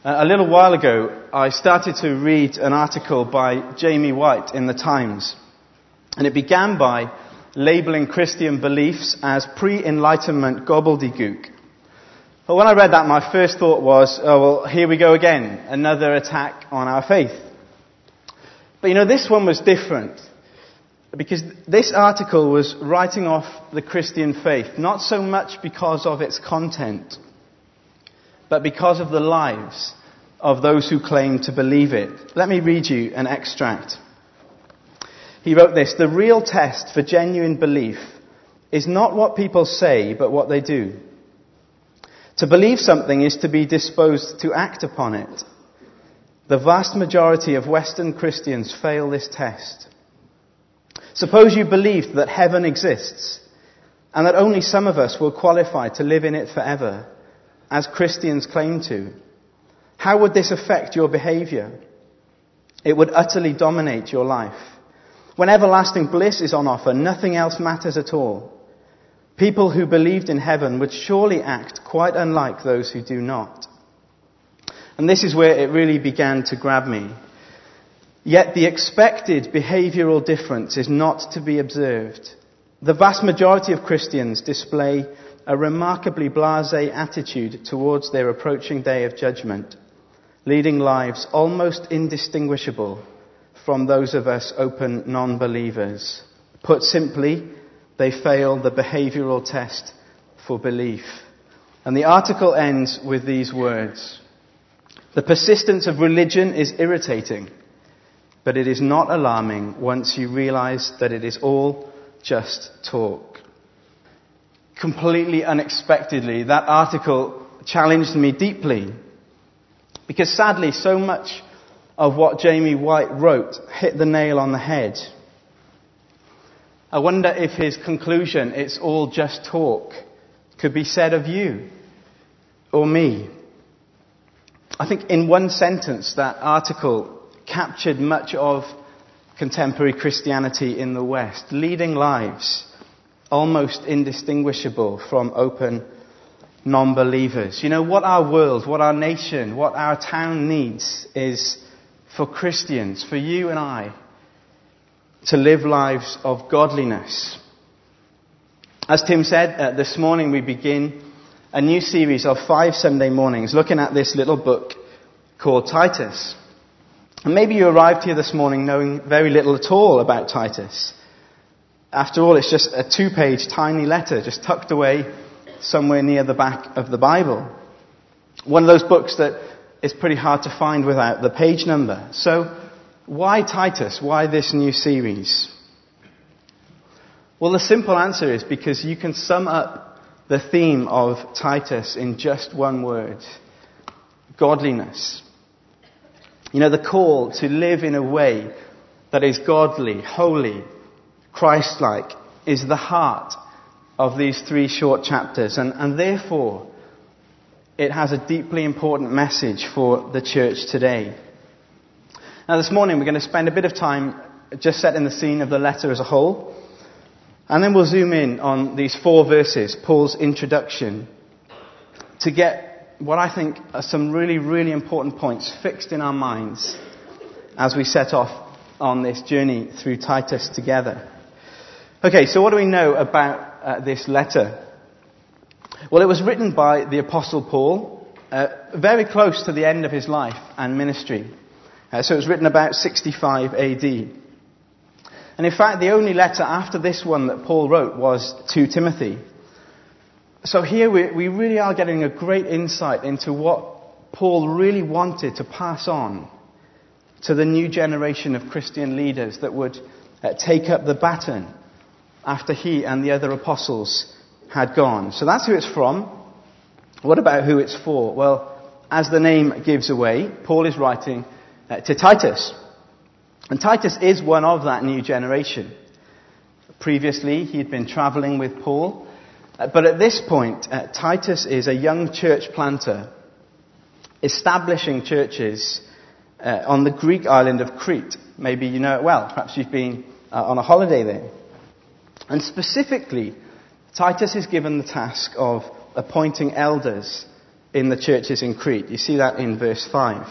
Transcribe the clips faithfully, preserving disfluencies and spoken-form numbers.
Uh, a little while ago, I started to read an article by Jamie White in the Times. And it began by labeling Christian beliefs as pre-Enlightenment gobbledygook. But when I read that, my first thought was, oh, well, here we go again, another attack on our faith. But you know, this one was different. Because this article was writing off the Christian faith, not so much because of its content, but because of the lives of those who claim to believe it. Let me read you an extract. He wrote this: "The real test for genuine belief is not what people say, but what they do. To believe something is to be disposed to act upon it. The vast majority of Western Christians fail this test. Suppose you believed that heaven exists and that only some of us will qualify to live in it forever, as Christians claim to. How would this affect your behavior? It would utterly dominate your life. When everlasting bliss is on offer, nothing else matters at all. People who believed in heaven would surely act quite unlike those who do not." And this is where it really began to grab me. Yet the expected behavioral difference is not to be observed. The vast majority of Christians display a remarkably blasé attitude towards their approaching day of judgment, leading lives almost indistinguishable from those of us open non-believers. Put simply, they fail the behavioral test for belief. And the article ends with these words: "The persistence of religion is irritating, but it is not alarming once you realize that it is all just talk." Completely unexpectedly, that article challenged me deeply. Because sadly, so much of what Jamie White wrote hit the nail on the head. I wonder if his conclusion, "it's all just talk," could be said of you or me. I think in one sentence, that article captured much of contemporary Christianity in the West, leading lives almost indistinguishable from open non-believers. You know, what our world, what our nation, what our town needs is for Christians, for you and I, to live lives of godliness. As Tim said, uh, this morning we begin a new series of five Sunday mornings looking at this little book called Titus. And maybe you arrived here this morning knowing very little at all about Titus. After all, it's just a two-page tiny letter just tucked away somewhere near the back of the Bible. One of those books that is pretty hard to find without the page number. So why Titus? Why this new series? Well, the simple answer is because you can sum up the theme of Titus in just one word: godliness. You know, the call to live in a way that is godly, holy, Christ-like is the heart of these three short chapters. And, and therefore, it has a deeply important message for the church today. Now, this morning we're going to spend a bit of time just setting the scene of the letter as a whole. And then we'll zoom in on these four verses, Paul's introduction, to get what I think are some really, really important points fixed in our minds as we set off on this journey through Titus together. Okay, so what do we know about uh, this letter? Well, it was written by the Apostle Paul, uh, very close to the end of his life and ministry. Uh, so it was written about sixty-five A D. And in fact, the only letter after this one that Paul wrote was to Timothy. So here we, we really are getting a great insight into what Paul really wanted to pass on to the new generation of Christian leaders that would uh, take up the baton after he and the other apostles had gone. So that's who it's from. What about who it's for? Well, as the name gives away, Paul is writing uh, to Titus. And Titus is one of that new generation. Previously, he'd been traveling with Paul. Uh, but at this point, uh, Titus is a young church planter, establishing churches uh, on the Greek island of Crete. Maybe you know it well. Perhaps you've been uh, on a holiday there. And specifically, Titus is given the task of appointing elders in the churches in Crete. You see that in verse five.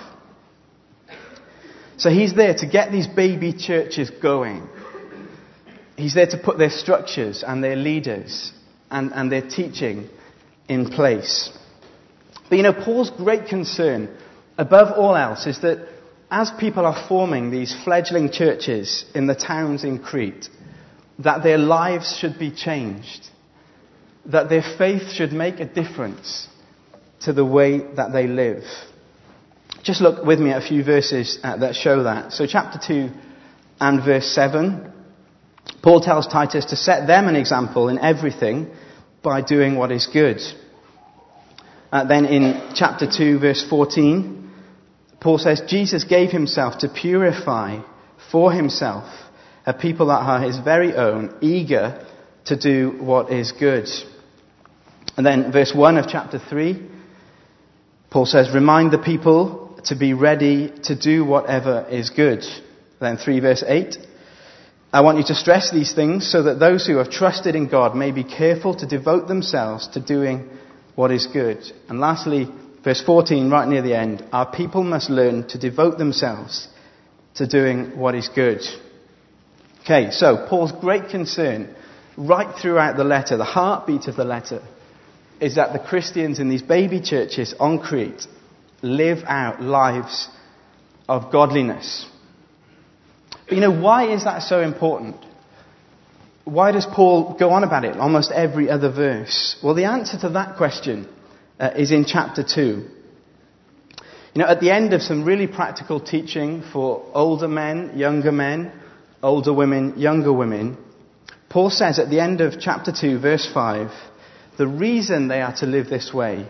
So he's there to get these baby churches going. He's there to put their structures and their leaders and, and their teaching in place. But you know, Paul's great concern, above all else, is that as people are forming these fledgling churches in the towns in Crete, that their lives should be changed, that their faith should make a difference to the way that they live. Just look with me at a few verses uh, that show that. So chapter two and verse seven, Paul tells Titus to set them an example in everything by doing what is good. Uh, then in chapter two verse fourteen, Paul says, Jesus gave himself to purify for himself a people that are his very own, eager to do what is good. And then verse one of chapter three, Paul says, remind the people to be ready to do whatever is good. Then three verse eight, I want you to stress these things so that those who have trusted in God may be careful to devote themselves to doing what is good. And lastly, verse fourteen, right near the end, our people must learn to devote themselves to doing what is good. Okay, so Paul's great concern right throughout the letter, the heartbeat of the letter, is that the Christians in these baby churches on Crete live out lives of godliness. But you know, why is that so important? Why does Paul go on about it almost every other verse? Well, the answer to that question uh, is in chapter two. You know, at the end of some really practical teaching for older men, younger men, older women, younger women, Paul says at the end of chapter two, verse five, the reason they are to live this way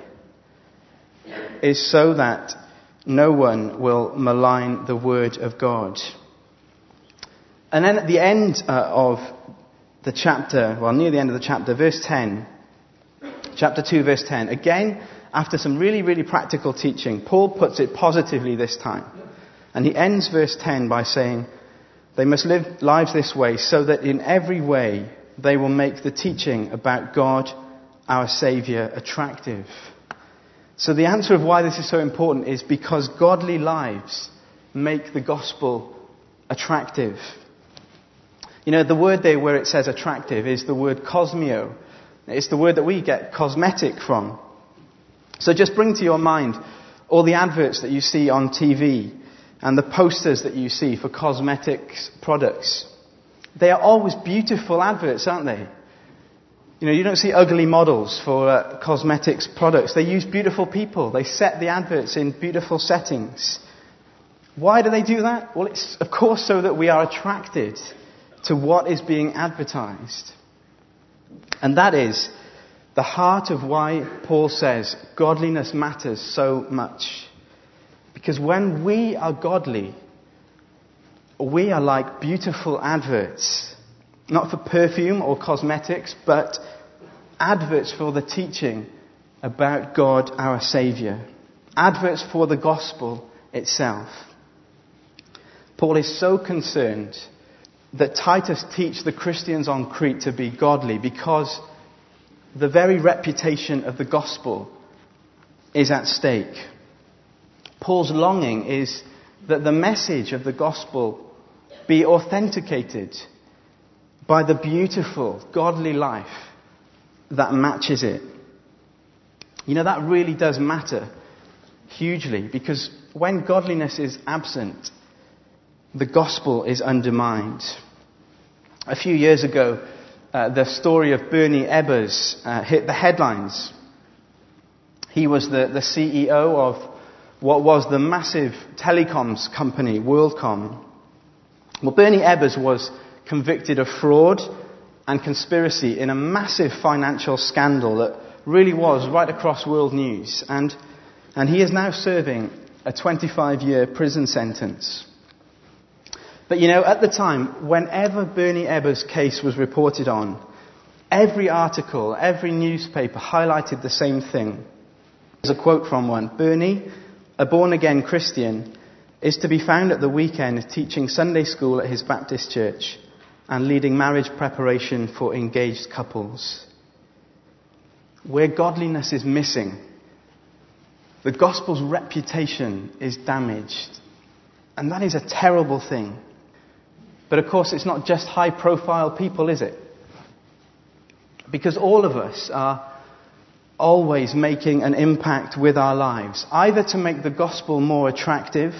is so that no one will malign the word of God. And then at the end uh, of the chapter, well, near the end of the chapter, verse ten, chapter two, verse ten, again, after some really, really practical teaching, Paul puts it positively this time. And he ends verse ten by saying, they must live lives this way so that in every way they will make the teaching about God, our Saviour, attractive. So the answer of why this is so important is because godly lives make the gospel attractive. You know, the word there where it says attractive is the word cosmio. It's the word that we get cosmetic from. So just bring to your mind all the adverts that you see on T V and the posters that you see for cosmetics products. They are always beautiful adverts, aren't they? You know, you don't see ugly models for uh, cosmetics products. They use beautiful people. They set the adverts in beautiful settings. Why do they do that? Well, it's of course so that we are attracted to what is being advertised. And that is the heart of why Paul says godliness matters so much. Because when we are godly, we are like beautiful adverts. Not for perfume or cosmetics, but adverts for the teaching about God, our Saviour. Adverts for the gospel itself. Paul is so concerned that Titus teach the Christians on Crete to be godly because the very reputation of the gospel is at stake. Paul's longing is that the message of the gospel be authenticated by the beautiful, godly life that matches it. You know, that really does matter hugely, because when godliness is absent, the gospel is undermined. A few years ago, uh, the story of Bernie Ebbers uh, hit the headlines. He was the, the C E O of what was the massive telecoms company, WorldCom. Well, Bernie Ebbers was convicted of fraud and conspiracy in a massive financial scandal that really was right across world news. And, and he is now serving a twenty-five year prison sentence. But you know, at the time, whenever Bernie Ebbers' case was reported on, every article, every newspaper highlighted the same thing. There's a quote from one. Bernie, a born-again Christian, is to be found at the weekend teaching Sunday school at his Baptist church and leading marriage preparation for engaged couples. Where godliness is missing, the gospel's reputation is damaged. And that is a terrible thing. But of course, it's not just high-profile people, is it? Because all of us are always making an impact with our lives, either to make the gospel more attractive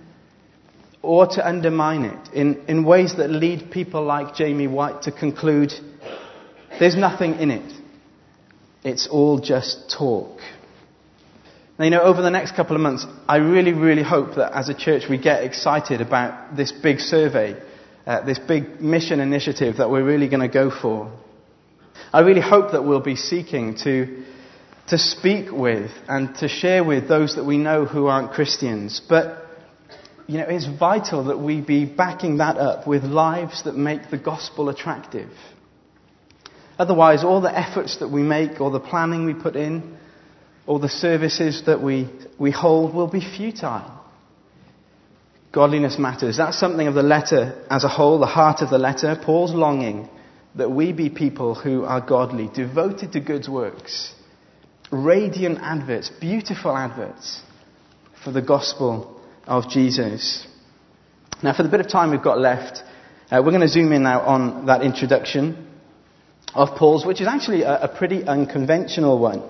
or to undermine it in, in ways that lead people like Jamie White to conclude there's nothing in it. It's all just talk. Now, you know, over the next couple of months, I really, really hope that as a church we get excited about this big survey, uh, this big mission initiative that we're really going to go for. I really hope that we'll be seeking to, to speak with and to share with those that we know who aren't Christians. But, you know, it's vital that we be backing that up with lives that make the gospel attractive. Otherwise, all the efforts that we make, or the planning we put in, or the services that we, we hold will be futile. Godliness matters. That's something of the letter as a whole, the heart of the letter. Paul's longing that we be people who are godly, devoted to good works, radiant adverts, beautiful adverts for the gospel of Jesus. Now, for the bit of time we've got left, uh, we're going to zoom in now on that introduction of Paul's, which is actually a, a pretty unconventional one.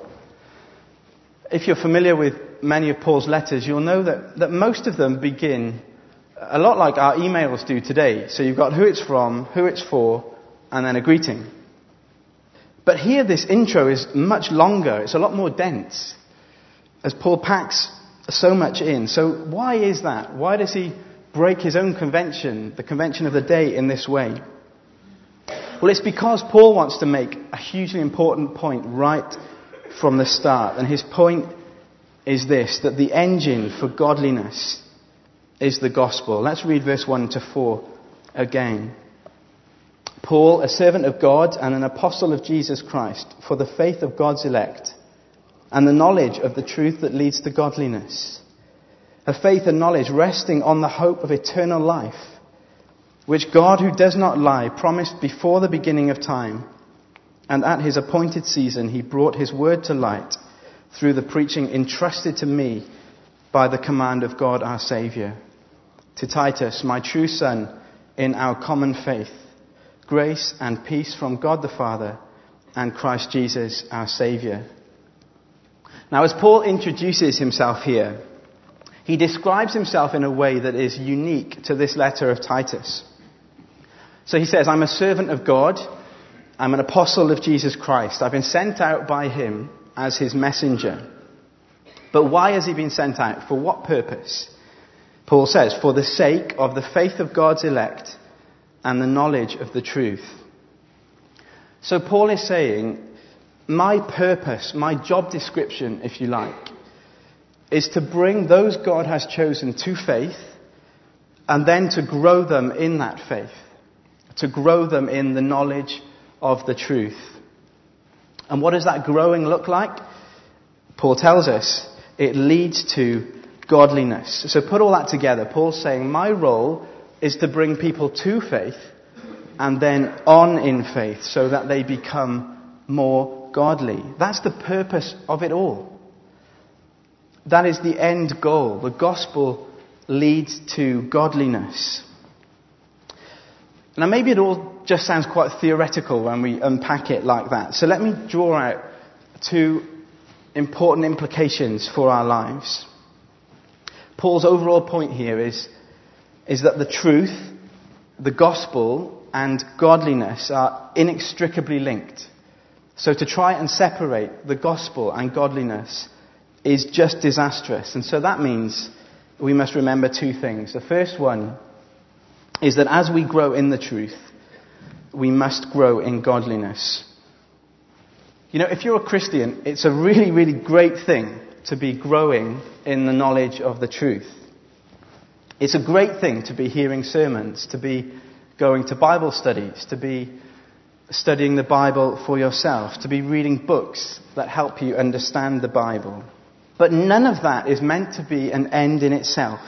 If you're familiar with many of Paul's letters, you'll know that, that most of them begin a lot like our emails do today. So you've got who it's from, who it's for, and then a greeting. But here this intro is much longer. It's a lot more dense, as Paul packs so much in. So why is that? Why does he break his own convention, the convention of the day, in this way? Well, it's because Paul wants to make a hugely important point right from the start. And his point is this, that the engine for godliness is the gospel. Let's read verse one to four again. Paul, a servant of God and an apostle of Jesus Christ, for the faith of God's elect and the knowledge of the truth that leads to godliness. A faith and knowledge resting on the hope of eternal life, which God, who does not lie, promised before the beginning of time. And at his appointed season, he brought his word to light through the preaching entrusted to me by the command of God our Saviour. To Titus, my true son, in our common faith, grace and peace from God the Father and Christ Jesus our Saviour. Now, as Paul introduces himself here, he describes himself in a way that is unique to this letter of Titus. So he says, I'm a servant of God. I'm an apostle of Jesus Christ. I've been sent out by him as his messenger. But why has he been sent out? For what purpose? Paul says, for the sake of the faith of God's elect and the knowledge of the truth. So Paul is saying, my purpose, my job description, if you like, is to bring those God has chosen to faith and then to grow them in that faith. To grow them in the knowledge of the truth. And what does that growing look like? Paul tells us it leads to godliness. So put all that together. Paul's saying my role is to bring people to faith and then on in faith so that they become more godly. That's the purpose of it all. That is the end goal. The gospel leads to godliness. Now, maybe it all just sounds quite theoretical when we unpack it like that. So let me draw out two important implications for our lives. Paul's overall point here is, is that the truth, the gospel, and godliness are inextricably linked. So to try and separate the gospel and godliness is just disastrous. And so that means we must remember two things. The first one is that as we grow in the truth, we must grow in godliness. You know, if you're a Christian, it's a really, really great thing to be growing in the knowledge of the truth. It's a great thing to be hearing sermons, to be going to Bible studies, to be studying the Bible for yourself, to be reading books that help you understand the Bible. But none of that is meant to be an end in itself.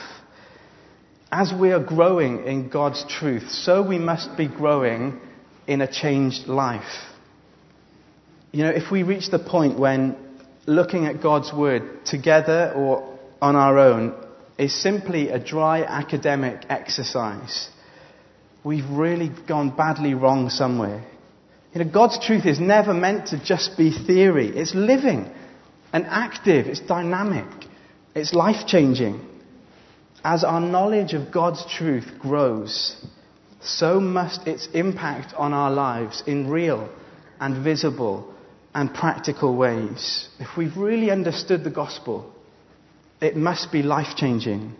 As we are growing in God's truth, so we must be growing in a changed life. You know, if we reach the point when looking at God's word together or on our own is simply a dry academic exercise, we've really gone badly wrong somewhere. You know, God's truth is never meant to just be theory. It's living and active. It's dynamic. It's life-changing. As our knowledge of God's truth grows, so must its impact on our lives in real and visible and practical ways. If we've really understood the gospel, it must be life-changing.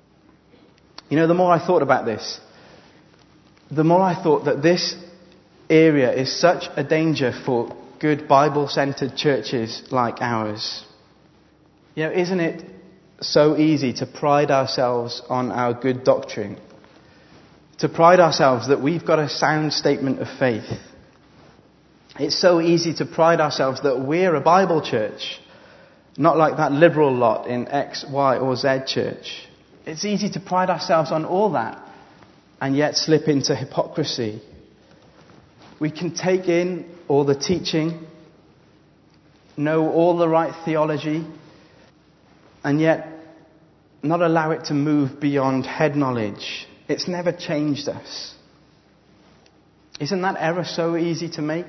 You know, the more I thought about this, the more I thought that this area is such a danger for good Bible-centered churches like ours. You know, isn't it so easy to pride ourselves on our good doctrine? To pride ourselves that we've got a sound statement of faith. It's so easy to pride ourselves that we're a Bible church, not like that liberal lot in X, Y, or Z church. It's easy to pride ourselves on all that and yet slip into hypocrisy. We can take in all the teaching, know all the right theology, and yet not allow it to move beyond head knowledge. It's never changed us. Isn't that error so easy to make?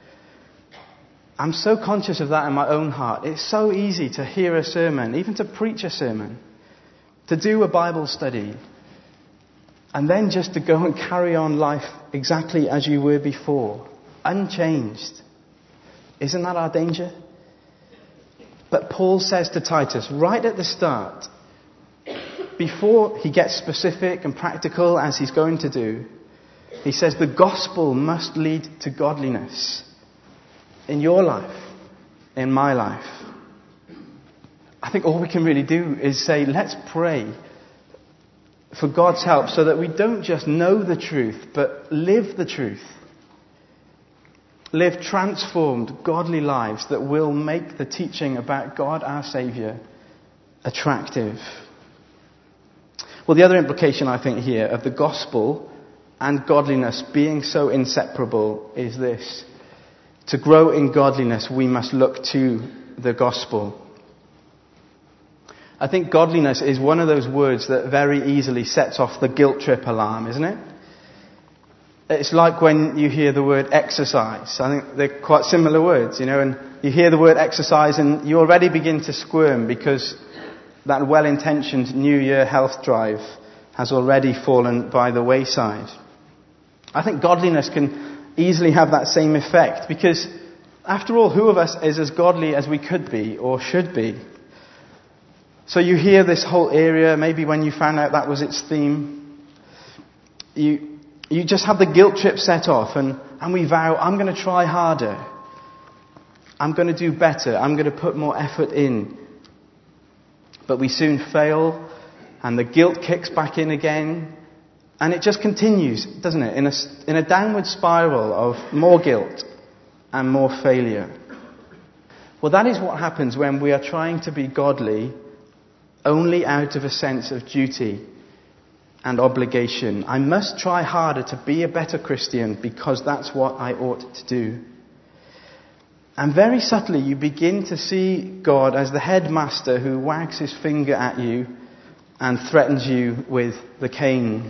I'm so conscious of that in my own heart. It's so easy to hear a sermon, even to preach a sermon, to do a Bible study, and then just to go and carry on life exactly as you were before, unchanged. Isn't that our danger? But Paul says to Titus, right at the start, before he gets specific and practical as he's going to do, he says the gospel must lead to godliness in your life, in my life. I think all we can really do is say, let's pray for God's help so that we don't just know the truth, but live the truth. Live transformed, godly lives that will make the teaching about God, our Saviour, attractive. Well, the other implication, I think, here of the gospel and godliness being so inseparable is this. To grow in godliness, we must look to the gospel. I think godliness is one of those words that very easily sets off the guilt trip alarm, isn't it? It's like when you hear the word exercise. I think they're quite similar words, you know, and you hear the word exercise and you already begin to squirm because that well-intentioned New Year health drive has already fallen by the wayside. I think godliness can easily have that same effect because, after all, who of us is as godly as we could be or should be? So you hear this whole area, maybe when you found out that was its theme, you you just have the guilt trip set off and, and we vow, I'm going to try harder. I'm going to do better. I'm going to put more effort in. But we soon fail and the guilt kicks back in again and it just continues, doesn't it, in a, in a downward spiral of more guilt and more failure. Well, that is what happens when we are trying to be godly only out of a sense of duty and obligation. I must try harder to be a better Christian because that's what I ought to do. And very subtly you begin to see God as the headmaster who wags his finger at you and threatens you with the cane.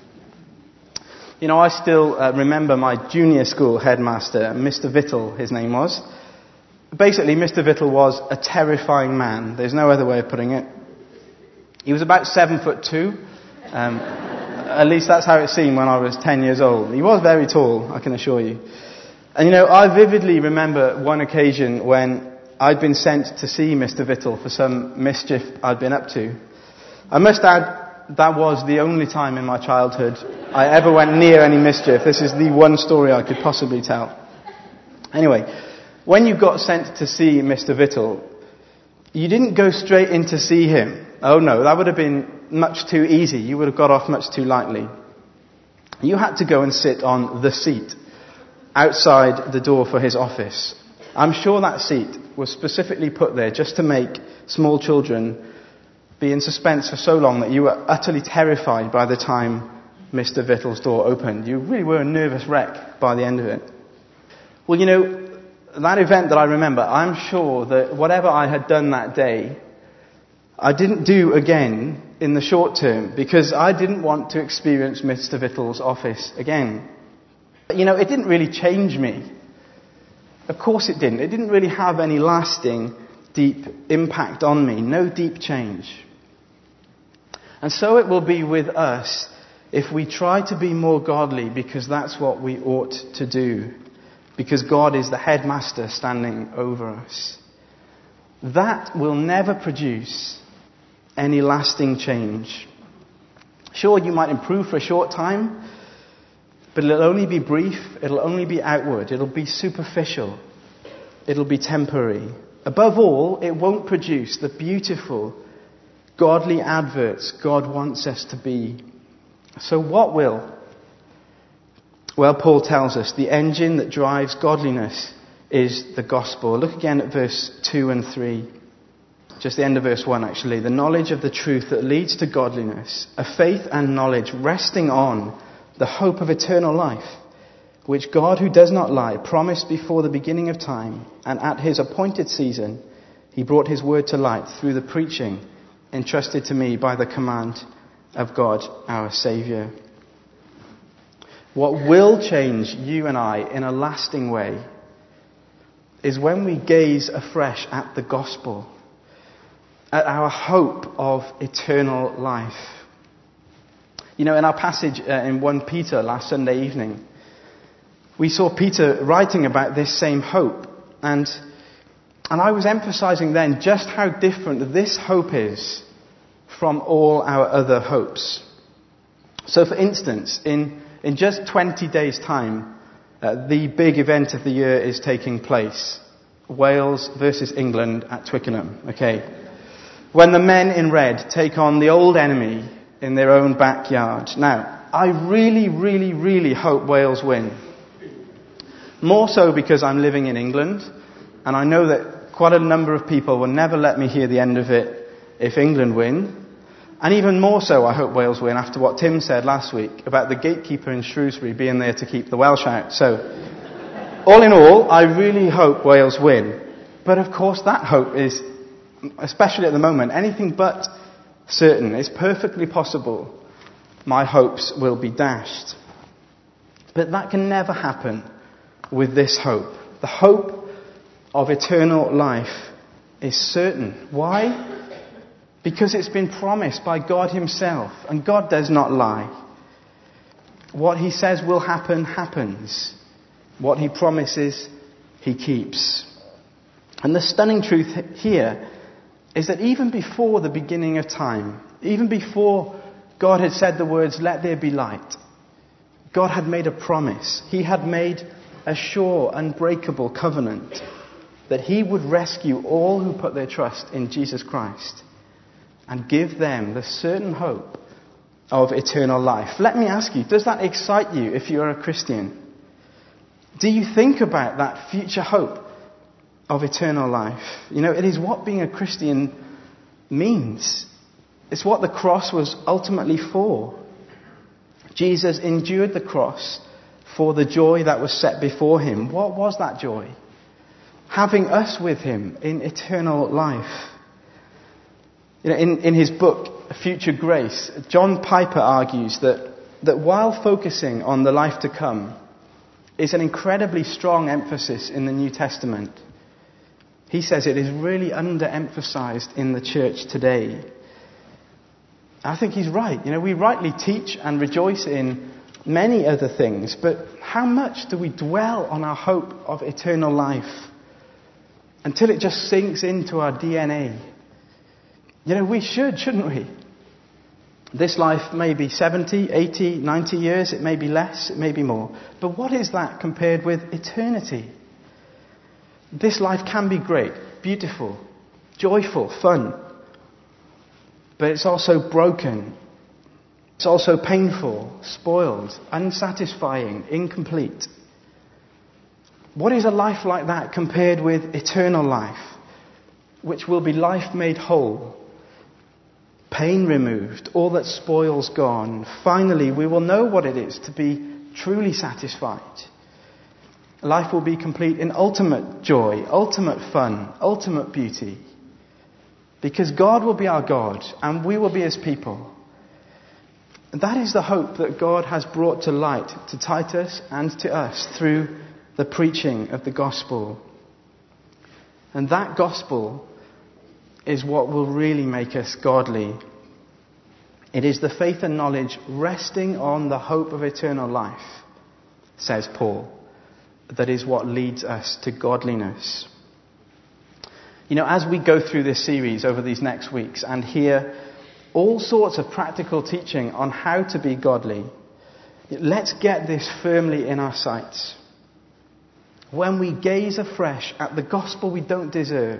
You know, I still uh, remember my junior school headmaster, Mister Vittle, his name was. Basically, Mister Vittle was a terrifying man. There's no other way of putting it. He was about seven foot two. Um, at least that's how it seemed when I was ten years old. He was very tall, I can assure you. And you know, I vividly remember one occasion when I'd been sent to see Mister Vittle for some mischief I'd been up to. I must add, that was the only time in my childhood I ever went near any mischief. This is the one story I could possibly tell. Anyway, when you got sent to see Mister Vittle, you didn't go straight in to see him. Oh no, that would have been much too easy. You would have got off much too lightly. You had to go and sit on the seat outside the door for his office. I'm sure that seat was specifically put there just to make small children be in suspense for so long that you were utterly terrified by the time Mister Vittle's door opened. You really were a nervous wreck by the end of it. Well, you know, that event that I remember, I'm sure that whatever I had done that day, I didn't do again in the short term, because I didn't want to experience Mister Vittle's office again. But, you know, it didn't really change me. Of course it didn't. It didn't really have any lasting, deep impact on me. No deep change. And so it will be with us if we try to be more godly because that's what we ought to do. Because God is the headmaster standing over us. That will never produce any lasting change. Sure, you might improve for a short time, but it'll only be brief, it'll only be outward, it'll be superficial, it'll be temporary. Above all, it won't produce the beautiful, godly adverts God wants us to be. So what will? Well, Paul tells us the engine that drives godliness is the gospel. Look again at verse two and three. Just the end of verse one, actually. The knowledge of the truth that leads to godliness, a faith and knowledge resting on the hope of eternal life, which God, who does not lie, promised before the beginning of time, and at his appointed season, he brought his word to light through the preaching entrusted to me by the command of God, our Saviour. What will change you and I in a lasting way is when we gaze afresh at the gospel, at our hope of eternal life. You know, in our passage uh, in First Peter last Sunday evening, we saw Peter writing about this same hope. And, and I was emphasizing then just how different this hope is from all our other hopes. So for instance, in, in just twenty days' time, uh, the big event of the year is taking place. Wales versus England at Twickenham. Okay. When the men in red take on the old enemy in their own backyard. Now, I really, really, really hope Wales win. More so because I'm living in England, and I know that quite a number of people will never let me hear the end of it if England win. And even more so, I hope Wales win after what Tim said last week about the gatekeeper in Shrewsbury being there to keep the Welsh out. So, all in all, I really hope Wales win. But of course, that hope is, especially at the moment, anything but certain. It's perfectly possible my hopes will be dashed. But that can never happen with this hope. The hope of eternal life is certain. Why? Because it's been promised by God himself, and God does not lie. What he says will happen, happens. What he promises, he keeps. And the stunning truth here is that even before the beginning of time, even before God had said the words, "Let there be light," God had made a promise. He had made a sure, unbreakable covenant that he would rescue all who put their trust in Jesus Christ and give them the certain hope of eternal life. Let me ask you, does that excite you if you're a Christian? Do you think about that future hope of eternal life? You know, it is what being a Christian means. It's what the cross was ultimately for. Jesus endured the cross for the joy that was set before him. What was that joy? Having us with him in eternal life. You know, in, in his book, Future Grace, John Piper argues that, that while focusing on the life to come is an incredibly strong emphasis in the New Testament, he says it is really underemphasized in the church today. I think he's right. You know, we rightly teach and rejoice in many other things, but how much do we dwell on our hope of eternal life until it just sinks into our D N A? You know, we should, shouldn't we? This life may be seventy, eighty, ninety years, it may be less, it may be more. But what is that compared with eternity? This life can be great, beautiful, joyful, fun. But it's also broken. It's also painful, spoiled, unsatisfying, incomplete. What is a life like that compared with eternal life, which will be life made whole, pain removed, all that spoils gone? Finally, we will know what it is to be truly satisfied. Life will be complete in ultimate joy, ultimate fun, ultimate beauty. Because God will be our God and we will be his people. And that is the hope that God has brought to light to Titus and to us through the preaching of the gospel. And that gospel is what will really make us godly. It is the faith and knowledge resting on the hope of eternal life, says Paul, that is what leads us to godliness. You know, as we go through this series over these next weeks and hear all sorts of practical teaching on how to be godly, let's get this firmly in our sights. When we gaze afresh at the gospel we don't deserve,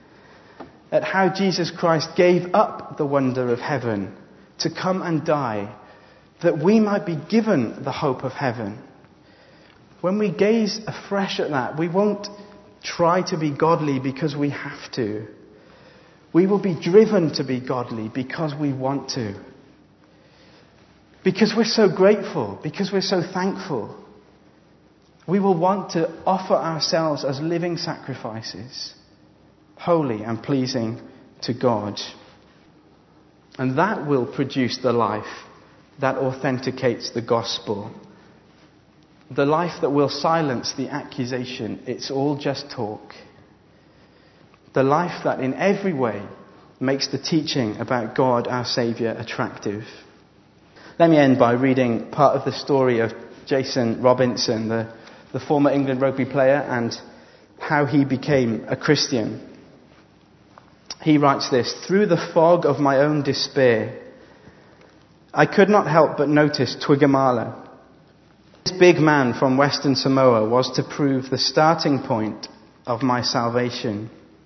at how Jesus Christ gave up the wonder of heaven to come and die, that we might be given the hope of heaven. When we gaze afresh at that, we won't try to be godly because we have to. We will be driven to be godly because we want to. Because we're so grateful, because we're so thankful. We will want to offer ourselves as living sacrifices, holy and pleasing to God. And that will produce the life that authenticates the gospel. The life that will silence the accusation, it's all just talk. The life that in every way makes the teaching about God, our Saviour, attractive. Let me end by reading part of the story of Jason Robinson, the, the former England rugby player, and how he became a Christian. He writes this: "Through the fog of my own despair, I could not help but notice Twigamala. This big man from Western Samoa was to prove the starting point of my salvation.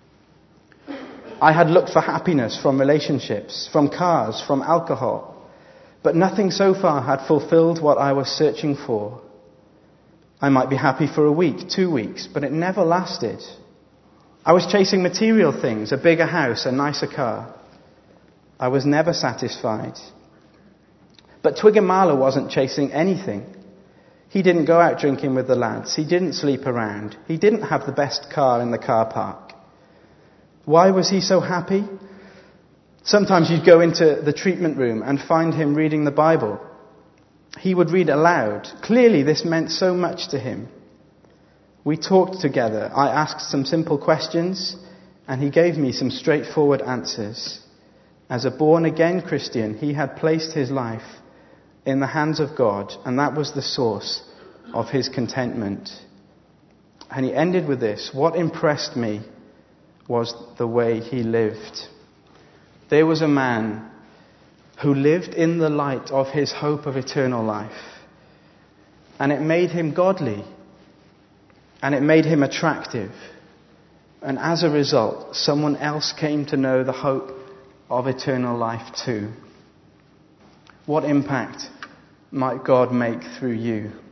I had looked for happiness from relationships, from cars, from alcohol, but nothing so far had fulfilled what I was searching for. I might be happy for a week, two weeks, but it never lasted. I was chasing material things, a bigger house, a nicer car. I was never satisfied. But Twigamala wasn't chasing anything. He didn't go out drinking with the lads. He didn't sleep around. He didn't have the best car in the car park. Why was he so happy? Sometimes you'd go into the treatment room and find him reading the Bible. He would read aloud. Clearly this meant so much to him. We talked together. I asked some simple questions and he gave me some straightforward answers. As a born-again Christian, he had placed his life in the hands of God, and that was the source of his contentment." And he ended with this: "What impressed me was the way he lived." There was a man who lived in the light of his hope of eternal life, and it made him godly, and it made him attractive, and as a result, someone else came to know the hope of eternal life too. What impact might God make through you?